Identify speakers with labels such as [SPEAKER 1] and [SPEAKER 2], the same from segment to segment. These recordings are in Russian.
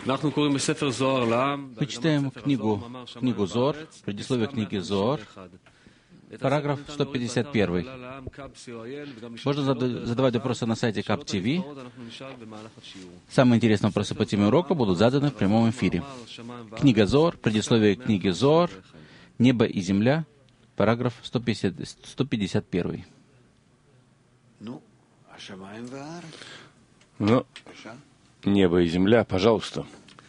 [SPEAKER 1] Мы читаем книгу Зоар, предисловие книги Зоар, параграф 151. Можно задавать вопросы на сайте Кап ТВ. Самые интересные вопросы по теме урока будут заданы в прямом эфире. Книга Зоар, предисловие книги Зоар, «Небо и земля», параграф 151.
[SPEAKER 2] Небо и земля, пожалуйста.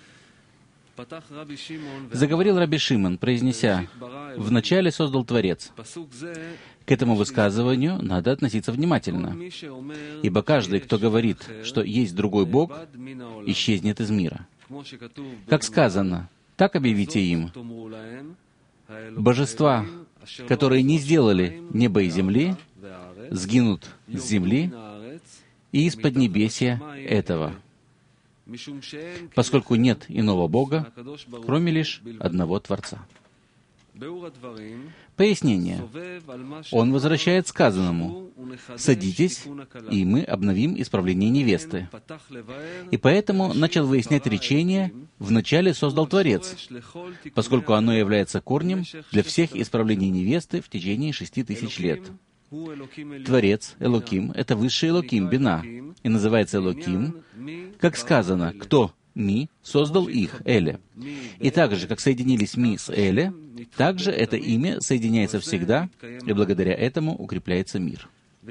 [SPEAKER 1] Заговорил Раби Шимон, произнеся: «Вначале создал Творец». К этому высказыванию надо относиться внимательно, ибо каждый, кто говорит, что есть другой Бог, исчезнет из мира. Как сказано, так объявите им: божества, которые не сделали неба и земли, сгинут с земли и из поднебесья этого, поскольку нет иного Бога, кроме лишь одного Творца. Пояснение. Он возвращает сказанному: «Садитесь, и мы обновим исправление невесты». И поэтому начал выяснять речение: «Вначале создал Творец», поскольку оно является корнем для всех исправлений невесты в течение 6000 лет. Творец, Элоким, — это высший Элоким, Бина, и называется Элоким, как сказано: «Кто, Ми, создал их, Эле». И так же, как соединились Ми с Эле, также это имя соединяется всегда, и благодаря этому укрепляется мир.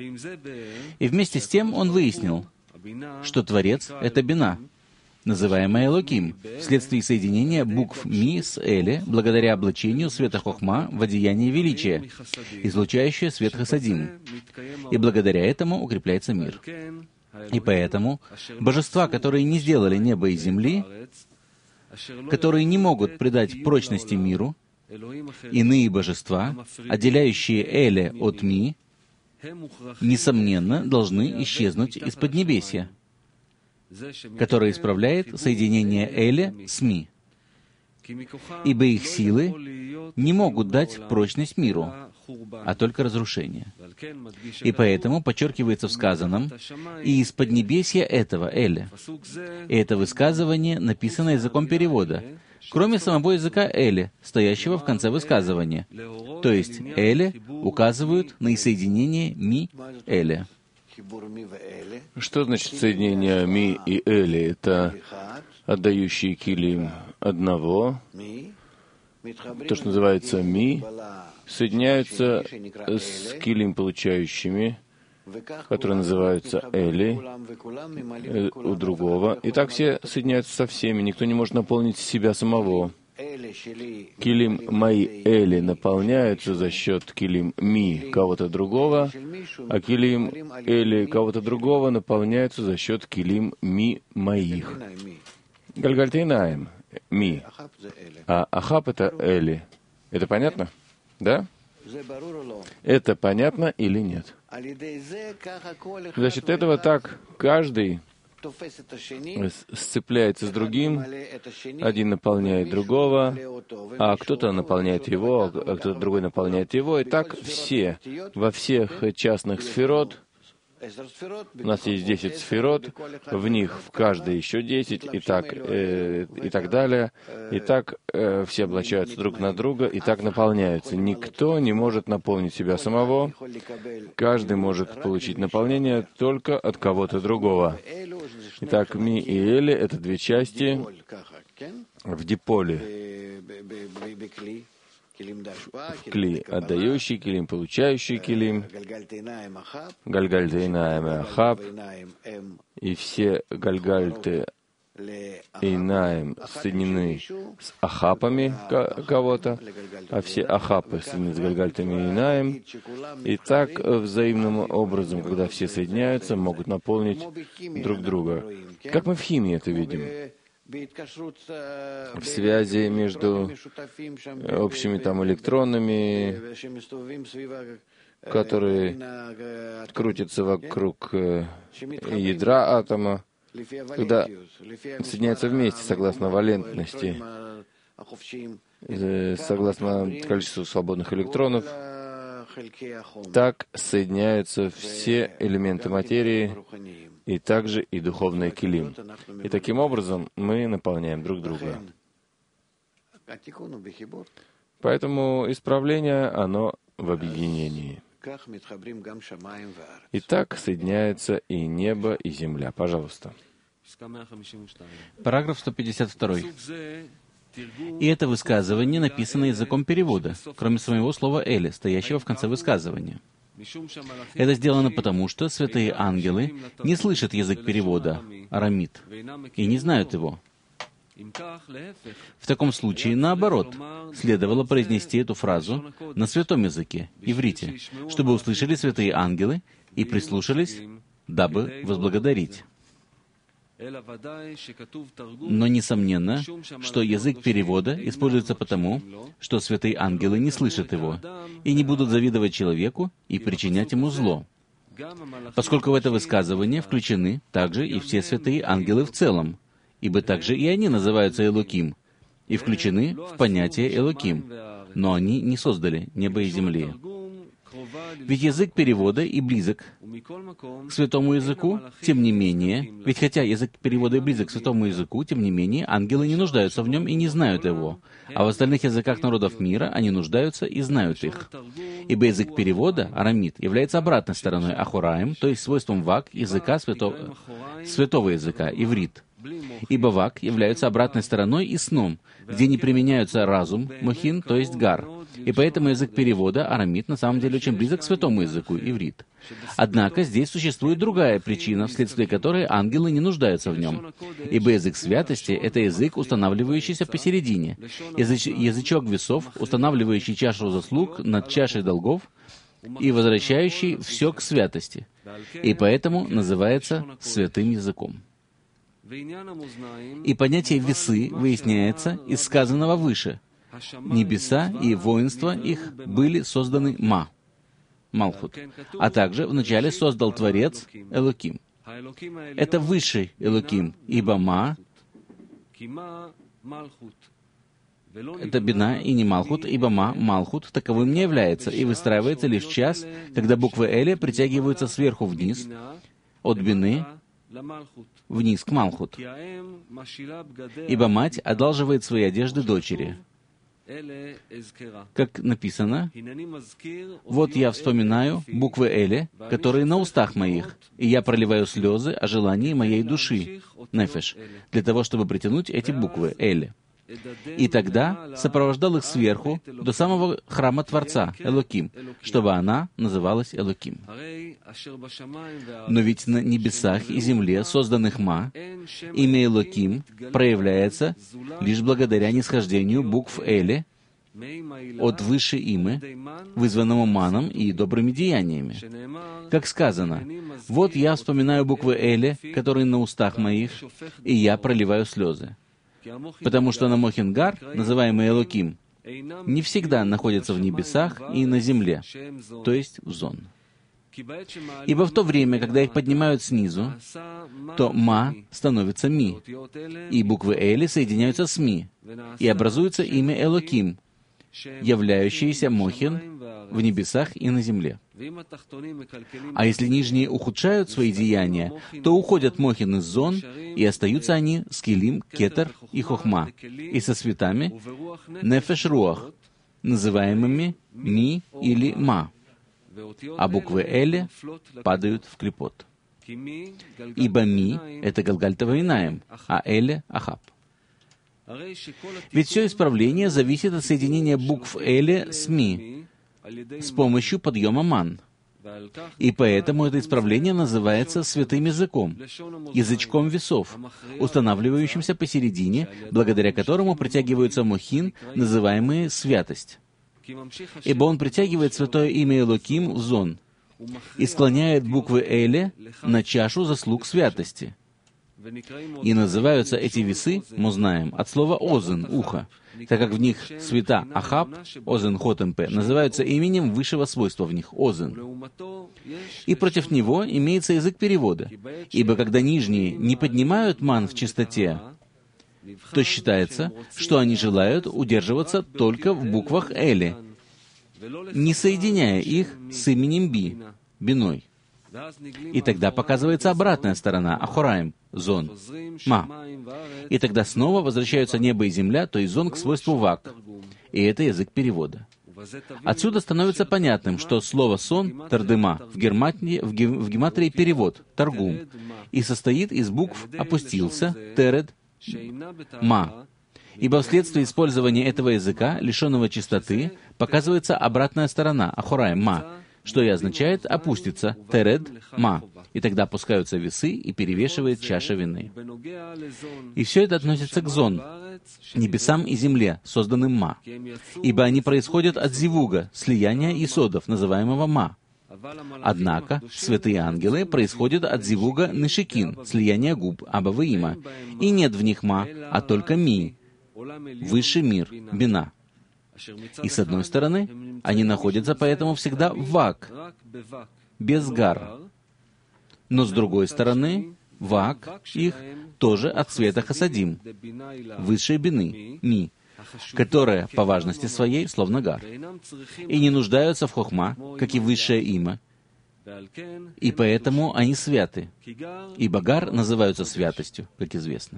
[SPEAKER 1] И вместе с тем он выяснил, что Творец — это Бина, называемая Элоким, вследствие соединения букв Ми с Эле, благодаря облачению света Хохма в одеяние величия, излучающее свет Хасадим, и благодаря этому укрепляется мир. И поэтому божества, которые не сделали небо и земли, которые не могут придать прочности миру, иные божества, отделяющие Эле от Ми, несомненно, должны исчезнуть из поднебесья, которое исправляет соединение Эле с Ми, ибо их силы не могут дать прочность миру, а только разрушение. И поэтому подчеркивается в сказанном: «И из поднебесья этого, Эле». И это высказывание написано языком перевода, кроме самого языка Эле, стоящего в конце высказывания. То есть Эле указывают на соединение Ми-Эле.
[SPEAKER 2] Что значит соединение Ми и Эли? Это отдающие килим одного, то, что называется Ми, соединяются с килим получающими, которые называются Эли, у другого. И так все соединяются со всеми, никто не может наполнить себя самого. Килим мои Эли наполняются за счет килим Ми кого-то другого, а килим Эли кого-то другого наполняются за счет килим Ми моих. Гальгальтейнаем Ми, а Ахаб — это Эли. Это понятно? Да? Это понятно или нет? За счет этого так каждый сцепляется с другим, один наполняет другого, а кто-то наполняет его, а кто-то другой наполняет его, и так все, во всех частных сферот. У нас есть 10 сферот, в них в каждой еще 10, и так далее. И так все облачаются друг на друга, и так наполняются. Никто не может наполнить себя самого. Каждый может получить наполнение только от кого-то другого. Итак, Ми и Эли — это две части в диполе. В кли отдающий килим, получающий килим, гальгальтейнаем и Ахаб, и все гальгальты Эйнаем соединены с Ахапами кого-то, а все Ахапы соединены с гальгальтами Эйнаем, и так взаимным образом, когда все соединяются, могут наполнить друг друга. Как мы в химии это видим? В связи между общими там электронами, которые крутятся вокруг ядра атома, когда соединяются вместе согласно валентности, согласно количеству свободных электронов, так соединяются все элементы материи, и также и духовный килим. И таким образом мы наполняем друг друга. Поэтому исправление, оно в объединении. И так соединяются и небо, и земля. Пожалуйста.
[SPEAKER 1] Параграф 152. И это высказывание написано языком перевода, кроме самого слова «эле», стоящего в конце высказывания. Это сделано потому, что святые ангелы не слышат язык перевода, арамит, и не знают его. В таком случае, наоборот, следовало произнести эту фразу на святом языке, иврите, чтобы услышали святые ангелы и прислушались, дабы возблагодарить. Но несомненно, что язык перевода используется потому, что святые ангелы не слышат его и не будут завидовать человеку и причинять ему зло, поскольку в это высказывание включены также и все святые ангелы в целом, ибо также и они называются Элоким и включены в понятие Элоким, но они не создали небо и земли. Ведь язык перевода и близок к святому языку, тем не менее, ведь хотя язык перевода и близок к святому языку, тем не менее, ангелы не нуждаются в нем и не знают его, а в остальных языках народов мира они нуждаются и знают их. Ибо язык перевода, арамит, является обратной стороной ахураим, то есть свойством вак языка святого языка, иврит. Ибо вак являются обратной стороной и сном, где не применяются разум, мохин, то есть гар. И поэтому язык перевода, арамит, на самом деле очень близок к святому языку, иврит. Однако здесь существует другая причина, вследствие которой ангелы не нуждаются в нем. Ибо язык святости — это язык, устанавливающийся посередине. Язычок весов, устанавливающий чашу заслуг над чашей долгов и возвращающий все к святости. И поэтому называется святым языком. И понятие «весы» выясняется из сказанного выше. Небеса и воинства их были созданы Ма, Малхут, а также вначале создал Творец Элоким. Это высший Элоким, ибо Ма — это Бина и не Малхут, ибо Ма, Малхут, таковым не является и выстраивается лишь в час, когда буквы Эле притягиваются сверху вниз, от Бины вниз к Малхут. Ибо мать одалживает свои одежды дочери. Как написано, «Вот я вспоминаю буквы Эле, которые на устах моих, и я проливаю слезы о желании моей души, нефеш, для того, чтобы притянуть эти буквы Эле». И тогда сопровождал их сверху до самого храма Творца, Элоким, чтобы она называлась Элоким. Но ведь на небесах и земле, созданных Ма, имя Элоким проявляется лишь благодаря нисхождению букв Эле от выше имы, вызванному маном и добрыми деяниями. Как сказано, «Вот я вспоминаю буквы Эле, которые на устах моих, и я проливаю слезы». Потому что на Мохингар, называемый Элоким, не всегда находится в небесах и на земле, то есть в зон. Ибо в то время, когда их поднимают снизу, то Ма становится Ми, и буквы Эли соединяются с Ми, и образуется имя Элоким, являющееся Мохин в небесах и на земле. А если нижние ухудшают свои деяния, то уходят Мохин из зон, и остаются они с Килим, Кетер и Хохма, и со светами Нефеш Руах, называемыми Ми или Ма, а буквы Эле падают в клипот. Ибо Ми — это Галгальтова Инаим, а Эле — Ахаб. Ведь все исправление зависит от соединения букв Эле с Ми с помощью подъема ман. И поэтому это исправление называется святым языком, язычком весов, устанавливающимся посередине, благодаря которому притягиваются мохин, называемые святость. Ибо он притягивает святое имя Элоким в зон и склоняет буквы Эле на чашу заслуг святости. И называются эти весы, мы знаем, от слова «озен» — «ухо», так как в них света Ахаб, Озен Хотемпе, называются именем высшего свойства в них, Озен. И против него имеется язык перевода, ибо когда нижние не поднимают ман в чистоте, то считается, что они желают удерживаться только в буквах Эли, не соединяя их с именем Би, Биной. И тогда показывается обратная сторона, Ахораим, Зон, Ма. И тогда снова возвращаются небо и земля, то есть Зон, к свойству Вак. И это язык перевода. Отсюда становится понятным, что слово «сон», «тардема» в гематрии перевод, «таргум», и состоит из букв «опустился», «теред», «ма». Ибо вследствие использования этого языка, лишенного чистоты, показывается обратная сторона, Ахораим, Ма, что и означает «опуститься», «теред», «ма». И тогда опускаются весы и перевешивает чаша вины. И все это относится к Зон, небесам и земле, созданным Ма. Ибо они происходят от зивуга, слияния исодов, называемого Ма. Однако святые ангелы происходят от зивуга Нешикин, слияния губ, Аба и Има. И нет в них Ма, а только Ми, высший мир, Бина. И с одной стороны, они находятся поэтому всегда в Вак, без Гар. Но с другой стороны, Вак их тоже от цвета Хасадим, высшей Бины, Ми, которая по важности своей словно Гар, и не нуждаются в Хохма, как и высшее Има, и поэтому они святы, ибо Гар называются святостью, как известно.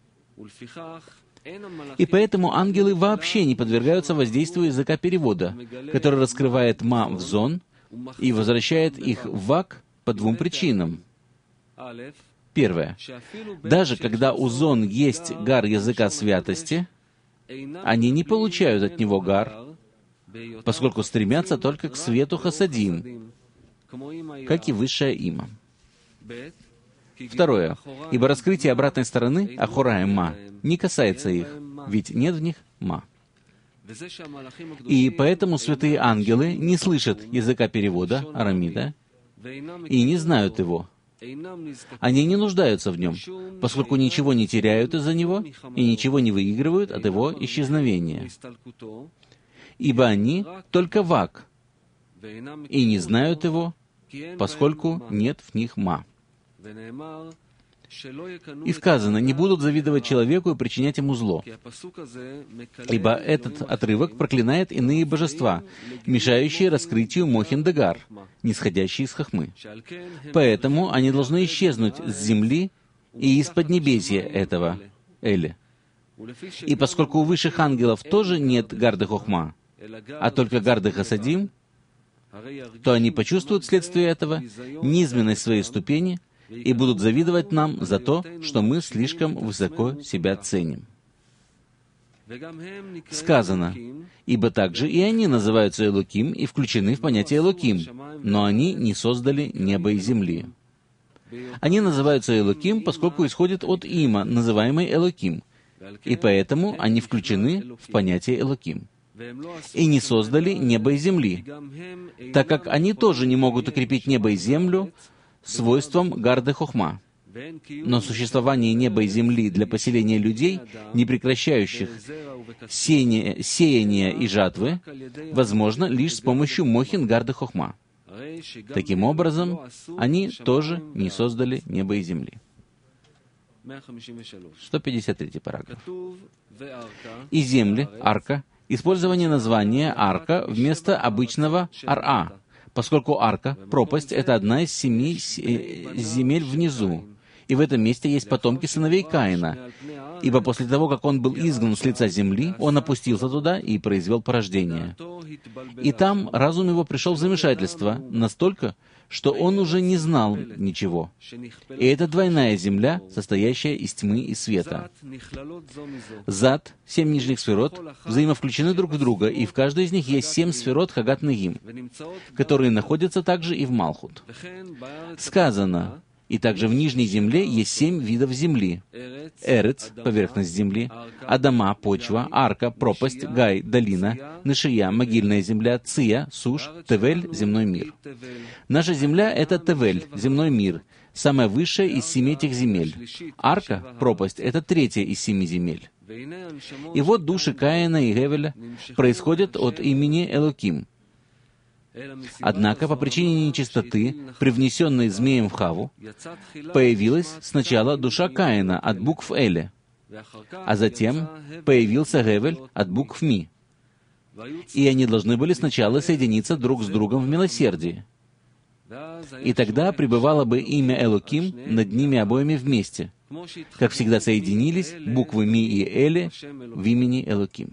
[SPEAKER 1] И поэтому ангелы вообще не подвергаются воздействию языка перевода, который раскрывает Ма в Зон и возвращает их в Вак по двум причинам. Первое. Даже когда у Зон есть Гар языка святости, они не получают от него Гар, поскольку стремятся только к свету Хасадим, как и высшая Има. Второе. Ибо раскрытие обратной стороны, Ахораим, Ма, не касается их, ведь нет в них Ма. И поэтому святые ангелы не слышат языка перевода, арамида, и не знают его. Они не нуждаются в нем, поскольку ничего не теряют из-за него и ничего не выигрывают от его исчезновения. Ибо они только Вак, и не знают его, поскольку нет в них Ма. И сказано, не будут завидовать человеку и причинять ему зло. Ибо этот отрывок проклинает иные божества, мешающие раскрытию Мохин-Дегар, нисходящие из Хохмы. Поэтому они должны исчезнуть с земли и из поднебесья этого, Эли. И поскольку у высших ангелов тоже нет Гарды Хохма, а только Гарды Хасадим, то они почувствуют вследствие этого низменность своей ступени и будут завидовать нам за то, что мы слишком высоко себя ценим. Сказано, ибо также и они называются Элоким и включены в понятие Элоким, но они не создали небо и земли. Они называются Элоким, поскольку исходят от Има, называемой Элоким, и поэтому они включены в понятие Элоким. И не создали небо и земли, так как они тоже не могут укрепить небо и землю свойством Гарды Хохма. Но существование неба и земли для поселения людей, не прекращающих сеяния и жатвы, возможно лишь с помощью Мохин Гарды Хохма. Таким образом, они тоже не создали небо и земли. 153 параграф. И земли, арка, использование названия арка вместо обычного ар-а, поскольку арка, пропасть, это одна из 7 земель внизу. И в этом месте есть потомки сыновей Каина. Ибо после того, как он был изгнан с лица земли, он опустился туда и произвел порождение. И там разум его пришел в замешательство настолько, что он уже не знал ничего. И это двойная земля, состоящая из тьмы и света. Зад, 7 нижних сферот, взаимовключены друг в друга, и в каждой из них есть 7 сферот Хагат Негим, которые находятся также и в Малхут. Сказано, и также в нижней земле есть 7 видов земли. Эрец, поверхность земли, Адама, почва, арка, пропасть, Гай, долина, Нешия, могильная земля, Ция, сушь, Тевель, земной мир. Наша земля — это Тевель, земной мир, самая высшая из 7 этих земель. Арка, пропасть, это 3-я из 7 земель. И вот души Каина и Гевеля происходят от имени Элоким. Однако, по причине нечистоты, привнесенной змеем в Хаву, появилась сначала душа Каина от букв Эле, а затем появился Гевель от букв Ми. и они должны были сначала соединиться друг с другом в милосердии. И тогда пребывало бы имя Элоким над ними обоими вместе, как всегда соединились буквы Ми и Эле в имени Элоким.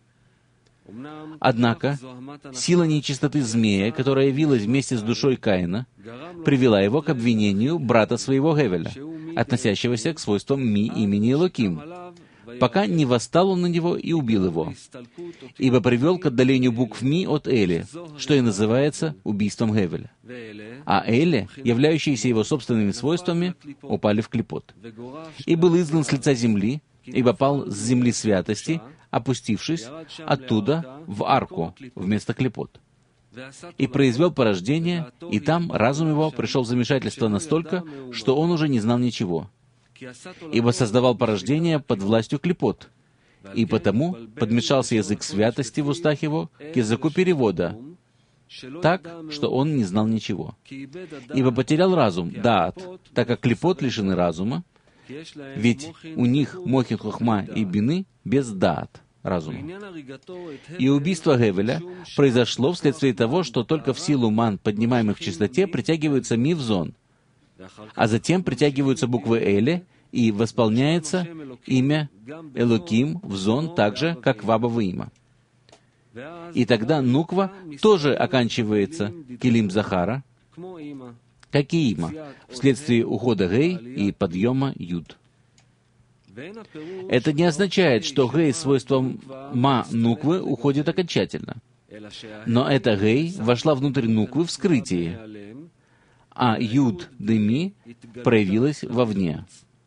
[SPEAKER 1] Однако, сила нечистоты змея, которая явилась вместе с душой Каина, привела его к обвинению брата своего Гевеля, относящегося к свойствам Ми имени Элоким, пока не восстал он на него и убил его, ибо привел к отдалению букв Ми от Эли, что и называется убийством Гевеля. А Эли, являющиеся его собственными свойствами, упали в клипот. И был изгнан с лица земли, ибо пал с земли святости, опустившись оттуда в арку вместо клипот. И произвел порождение, и там разум его пришел в замешательство настолько, что он уже не знал ничего, ибо создавал порождение под властью клипот, и потому подмешался язык святости в устах его к языку перевода, так, что он не знал ничего. Ибо потерял разум, даат, так как клипот лишены разума, ведь у них мохин хохма и бины без даат, разума. И убийство Гевеля произошло вследствие того, что только в силу ман, поднимаемых в чистоте, притягиваются Ми в зон, а затем притягиваются буквы Эли, и восполняется имя Элоким в зон так же, как Вабова имя. И тогда Нуква тоже оканчивается Килим Захара, как и има, вследствие ухода Гей и подъема Юд. Это не означает, что Гей свойством Ма Нуквы уходит окончательно. Но эта Гей вошла внутрь Нуквы в скрытии, а Юд Деми проявилась вовне.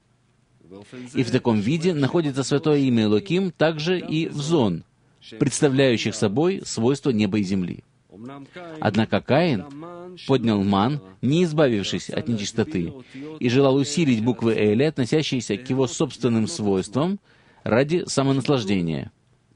[SPEAKER 1] И в таком виде находится святое имя Элоким также и в зон, представляющих собой свойства неба и земли. Однако Каин поднял ман, не избавившись от нечистоты, и желал усилить буквы Эли, относящиеся к его собственным свойствам, ради самонаслаждения.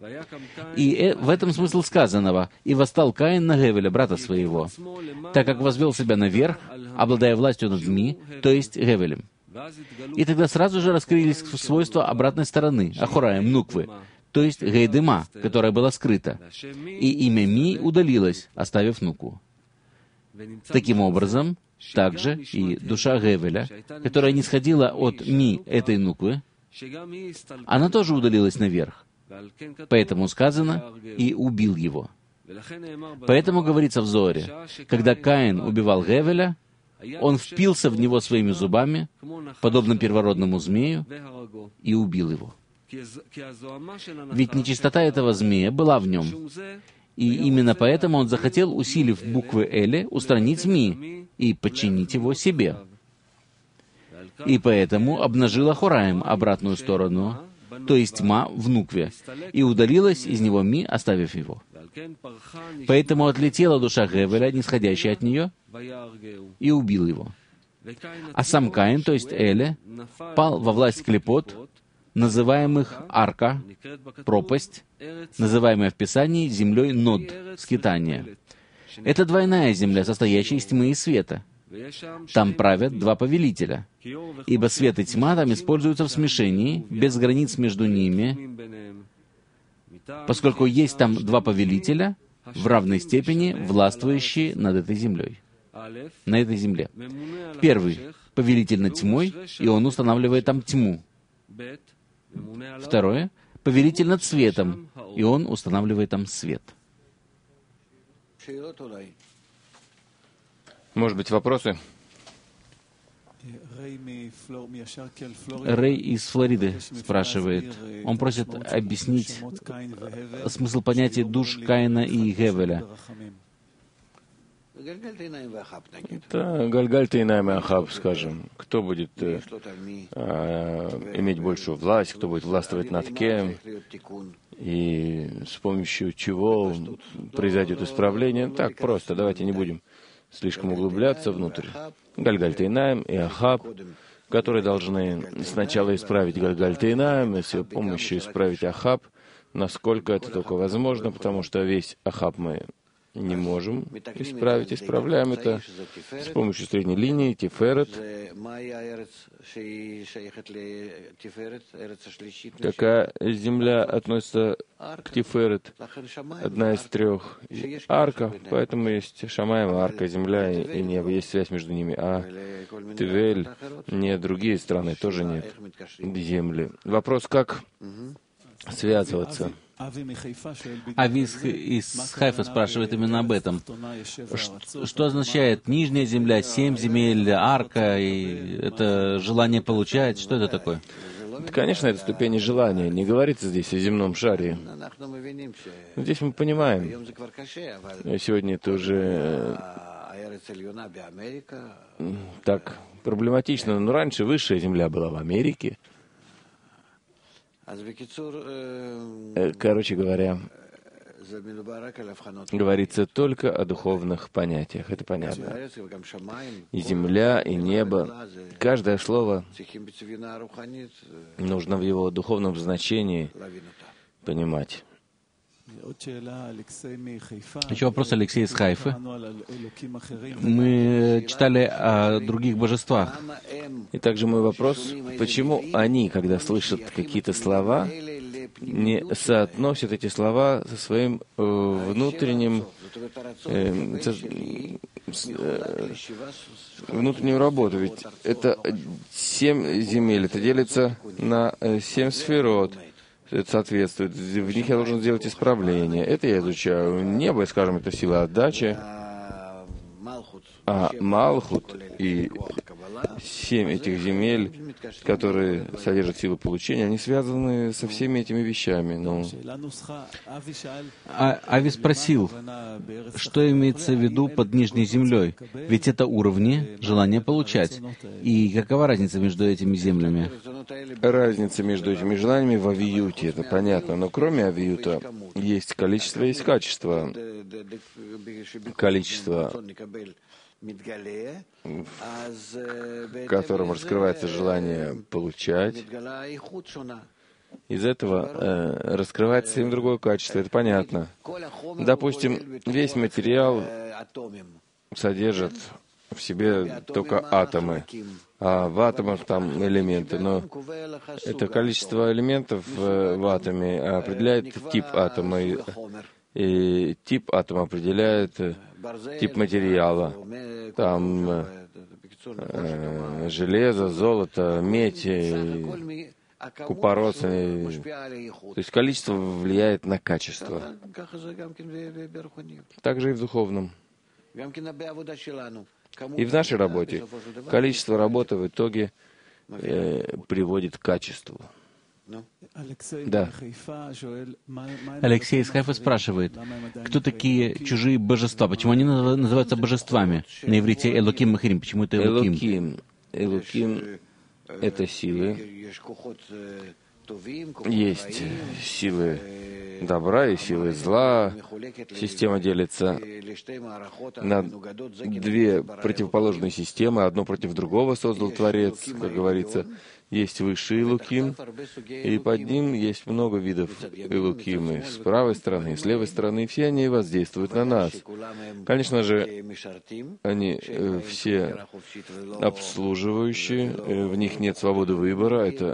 [SPEAKER 1] И в этом смысл сказанного: «И восстал Каин на Гевеля, брата своего, так как возвел себя наверх, обладая властью над Ми, то есть Гевелем». И тогда сразу же раскрылись свойства обратной стороны, Ахураем, Нуквы, то есть Гейдема, которая была скрыта, и имя Ми удалилось, оставив Нукву. Таким образом, также и душа Гевеля, которая не сходила от Ми этой Нуквы, она тоже удалилась наверх. Поэтому сказано «и убил его». Поэтому говорится в Зоре, когда Каин убивал Гевеля, он впился в него своими зубами, подобно первородному змею, и убил его. Ведь нечистота этого змея была в нем, и именно поэтому он захотел, усилив буквы Эли, устранить Ми и подчинить его себе. И поэтому обнажил Ахураем обратную сторону, то есть Ма в Нукве, и удалилась из него Ми, оставив его. Поэтому отлетела душа Гевеля, нисходящая от нее, и убил его. А сам Каин, то есть Эли, пал во власть клипот, называемых арка, пропасть, называемая в Писании землей Нод, скитания. Это двойная земля, состоящая из тьмы и света. Там правят два повелителя, ибо свет и тьма там используются в смешении, без границ между ними, поскольку есть там два повелителя, в равной степени властвующие над этой землей, на этой земле. Первый — повелитель над тьмой, и он устанавливает там тьму. Второе — повелитель над светом, и он устанавливает там свет.
[SPEAKER 2] Может быть, вопросы?
[SPEAKER 1] Рэй из Флориды спрашивает. Он просит объяснить смысл понятия душ Каина и Гевеля.
[SPEAKER 2] Это Гальгаль Тейнаим и Ахаб, скажем. Кто будет иметь большую власть, кто будет властвовать над кем, и с помощью чего произойдет исправление. Так просто, давайте не будем слишком углубляться внутрь. Гальгаль Тейнаим и Ахаб, которые должны сначала исправить Гальгаль Тейнаим, и с его помощью исправить Ахаб, насколько это только возможно, потому что весь Ахаб мы не можем исправить. Исправляем это с помощью средней линии, Тиферет. Какая земля относится к Тиферет? Одна из трех арка, поэтому есть Шамаем, арка, земля и небо. Есть связь между ними. А Тевель, нет, другие страны тоже нет земли. Вопрос, как связываться?
[SPEAKER 1] Ави из Хайфа спрашивает именно об этом. Что означает нижняя земля, 7 земель, арка, и это желание получать? Что это такое?
[SPEAKER 2] Конечно, это ступени желания. Не говорится здесь о земном шаре. Здесь мы понимаем. Сегодня это уже так проблематично. Но раньше высшая земля была в Америке. Короче говоря, говорится только о духовных понятиях. Это понятно. И земля, и небо. Каждое слово нужно в его духовном значении понимать.
[SPEAKER 1] Еще вопрос Алексея из Хайфы. Мы читали о других божествах.
[SPEAKER 2] И также мой вопрос, почему они, когда слышат какие-то слова, не соотносят эти слова со своим внутренним внутреннюю работу? Ведь это 7 земель, это делится на 7 сферот. Это соответствует. В них я должен сделать исправление. Это я изучаю. Небо, скажем, это сила отдачи. А Малхут и 7 этих земель, которые содержат силу получения, они связаны со всеми этими вещами.
[SPEAKER 1] Ави спросил, что имеется в виду под нижней землей? Ведь это уровни желания получать. И какова разница между этими землями?
[SPEAKER 2] Разница между этими желаниями в авиюте, это понятно. Но кроме авиюта есть количество, есть качество. Количество, в котором раскрывается желание получать. Из этого раскрывается совсем другое качество, это понятно. Допустим, весь материал содержит в себе только атомы, а в атомах там элементы. Но это количество элементов в атоме определяет тип атома, и тип атома определяет тип материала. Там железо, золото, медь, купорос. То есть количество влияет на качество. Также и в духовном. И в нашей работе количество работы в итоге приводит к качеству. Да.
[SPEAKER 1] Алексей из Хайфа спрашивает, кто такие чужие божества? Почему они называются божествами? На иврите Элоким Махирим. Почему это Элоким?
[SPEAKER 2] Элоким — это силы. Есть силы добра и силы зла. Система делится на 2 противоположные системы. Одно против другого создал Творец, как говорится. Есть высший Элоким, и под ним есть много видов Элоким. И с правой стороны, и с левой стороны. Все они воздействуют на нас. Конечно же, они все обслуживающие, в них нет свободы выбора. Это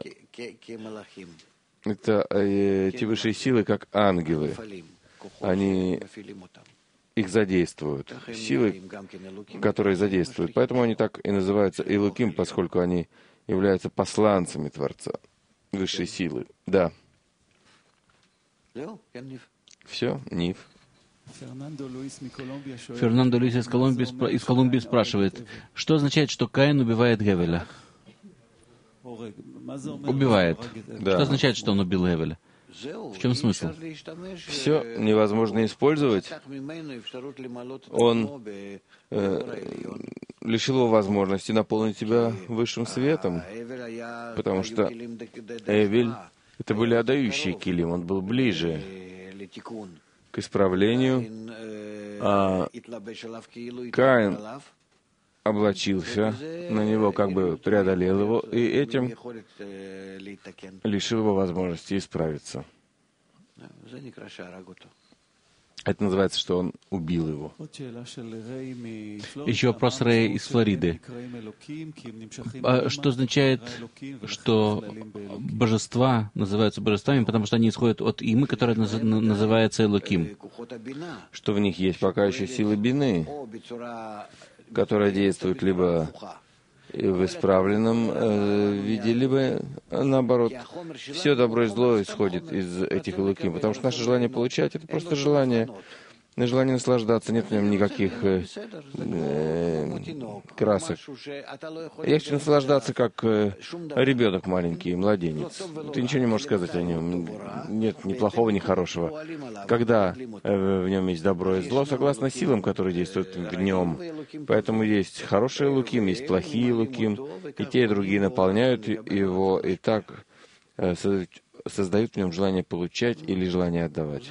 [SPEAKER 2] те высшие силы, как ангелы. Они их задействуют. Силы, которые задействуют. Поэтому они так и называются Элоким, поскольку они являются посланцами Творца, высшей силы. Да. Все, Нив.
[SPEAKER 1] Фернандо Луис из Колумбии спрашивает, что означает, что Каин убивает Гевеля? Убивает.
[SPEAKER 2] Да.
[SPEAKER 1] Что означает, что он убил Гевеля? В чем смысл?
[SPEAKER 2] Все невозможно использовать. Он лишил его возможности наполнить себя высшим светом, потому что Эвель — это были отдающие килим, он был ближе к исправлению, а Каин облачился на него, как бы преодолел его, и этим лишил его возможности исправиться. Это называется, что он убил его.
[SPEAKER 1] Еще вопрос Рэй из Флориды. Что означает, что божества называются божествами, потому что они исходят от имы, которое называется Элоким?
[SPEAKER 2] Что в них есть пока еще силы бины, которая действует либо в исправленном виде, либо наоборот. Все добро и зло исходит из этих Элоким, потому что наше желание получать — это просто желание наслаждаться, нет в нем никаких красок. Я хочу наслаждаться, как ребенок маленький, младенец. Ты ничего не можешь сказать о нем. Нет ни плохого, ни хорошего. Когда в нем есть добро и зло, согласно силам, которые действуют в нем. Поэтому есть хорошие луким, есть плохие луким, и те, и другие наполняют его, и так создают в нем желание получать или желание отдавать.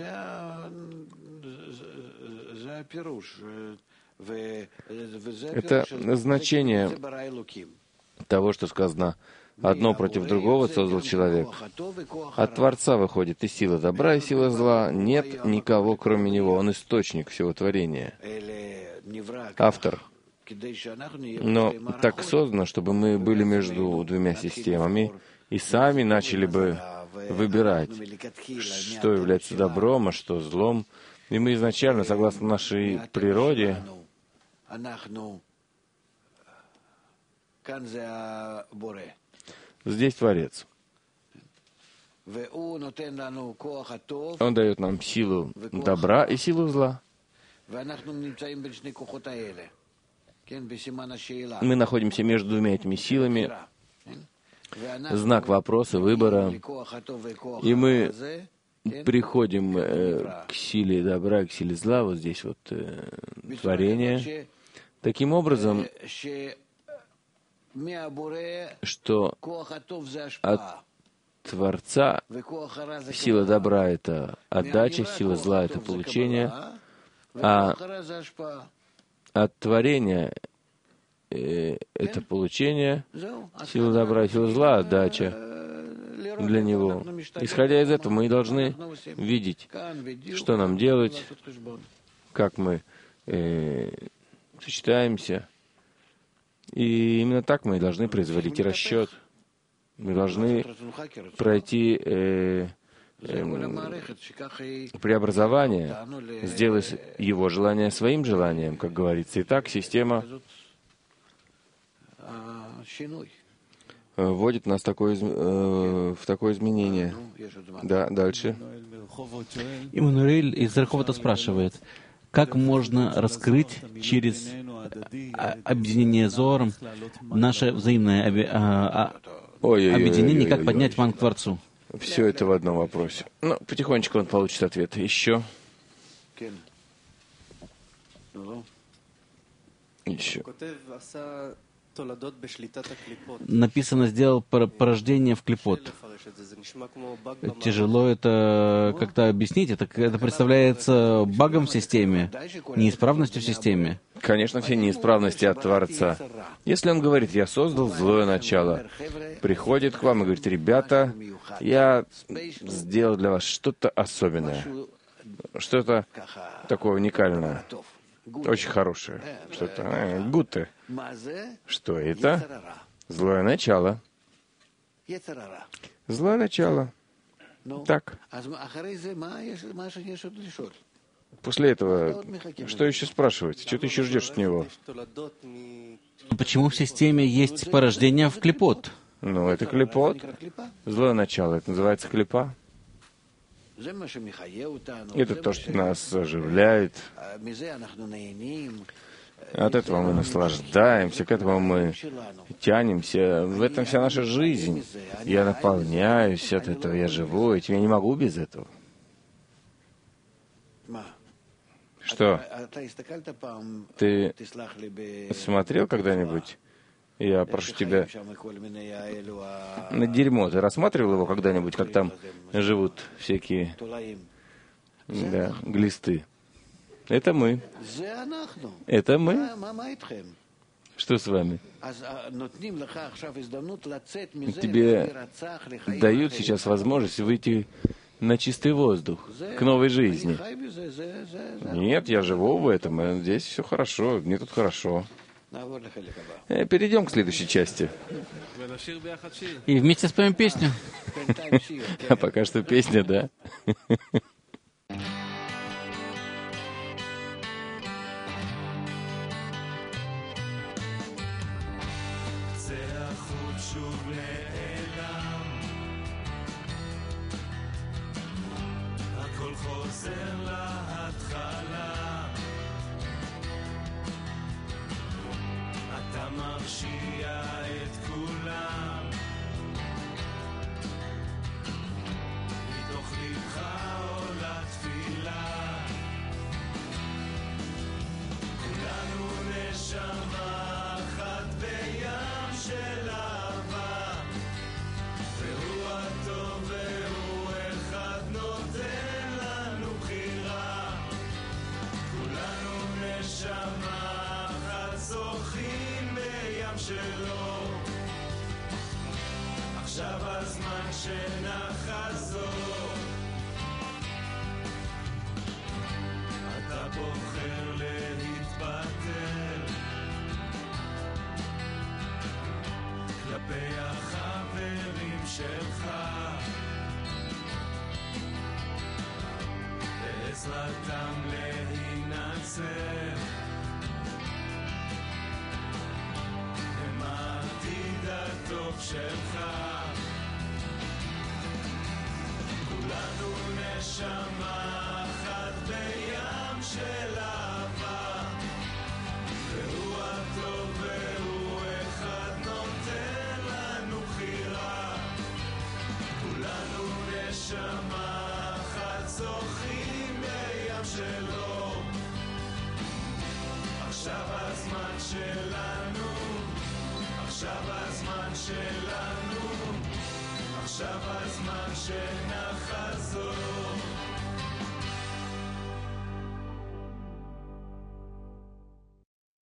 [SPEAKER 2] Это значение того, что сказано: одно против другого создал человек. От Творца выходит и сила добра, и сила зла. Нет никого, кроме Него. Он источник всего творения. Автор. Но так создано, чтобы мы были между двумя системами и сами начали бы выбирать, что является добром, а что злом. И мы изначально, согласно нашей природе, здесь Творец. Он дает нам силу добра и силу зла. Мы находимся между двумя этими силами. Знак вопроса, выбора. И мы приходим к силе добра, к силе зла, вот здесь вот творение, таким образом, что от Творца сила добра — это отдача, сила зла — это получение, а от творения это получение, сила добра, сила зла — отдача для него. Исходя из этого, мы должны видеть, что нам делать, как мы сочетаемся. И именно так мы должны производить расчет. Мы должны пройти преобразование, сделать его желание своим желанием, как говорится. И так система вводит нас в такое изменение. Да, дальше.
[SPEAKER 1] Иммануэль из Раховата спрашивает, как можно раскрыть через объединение Зоаром наше взаимное объединение, как поднять ман к Творцу?
[SPEAKER 2] Все это в одном вопросе. Ну, потихонечку он получит ответ. Еще. Еще.
[SPEAKER 1] Написано, сделал порождение в клипот. Тяжело это как-то объяснить. Это представляется багом в системе, неисправностью в системе.
[SPEAKER 2] Конечно, все неисправности от Творца. Если он говорит: я создал злое начало, приходит к вам и говорит: ребята, я сделал для вас что-то особенное, что-то такое уникальное, очень хорошее, что-то гуте. Что это? Злое начало. Злое начало. Так. После этого, что еще спрашивать? Что ты еще ждешь от него?
[SPEAKER 1] Почему в системе есть порождение в клипот?
[SPEAKER 2] Ну, это клипот. Злое начало. Это называется клипа. Это то, что нас оживляет. От этого мы наслаждаемся, к этому мы тянемся. В этом вся наша жизнь. Я наполняюсь от этого, я живу этим, я не могу без этого. Что? Ты смотрел когда-нибудь? Я прошу тебя, на дерьмо. Ты рассматривал его когда-нибудь, как там живут всякие глисты? Это мы. Это мы. Что с вами? Тебе дают сейчас возможность выйти на чистый воздух, к новой жизни. Нет, я живу в этом, и здесь все хорошо, мне тут хорошо. Перейдем к следующей части.
[SPEAKER 1] И вместе споем песню.
[SPEAKER 2] А пока что песня, да.
[SPEAKER 3] עכשיו הזמן שנחזור, אתה בוחר להתפטר כלפי החברים שלך, בעזרתם להינצר, הם העתיד הטוב שלך. כולנו נשמה אחת בים של אהבה, והוא הטוב והוא אחד נותן לנו בחירה. כולנו נשמה אחת זוכים בים שלו. עכשיו הזמן שלנו, עכשיו הזמן שלנו, עכשיו הזמן שנחזור.